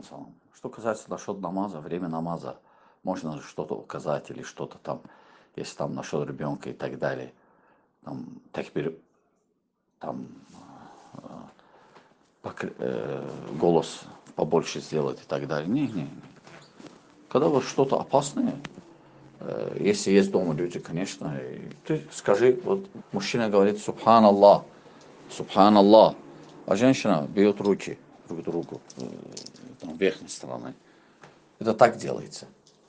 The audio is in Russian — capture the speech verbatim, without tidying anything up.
салам. Что касается насчет намаза, время намаза, можно что-то указать или что-то там, если там насчет ребенка и так далее. Там, такбир, там покр- э, голос побольше сделать и так далее. Не, не, не. Когда вот что-то опасное, э, если есть дома люди, конечно, и ты скажи, вот мужчина говорит Субханаллах, Субханаллах, а женщина бьет руки друг к другу, э, там, верхней стороны. Это так делается.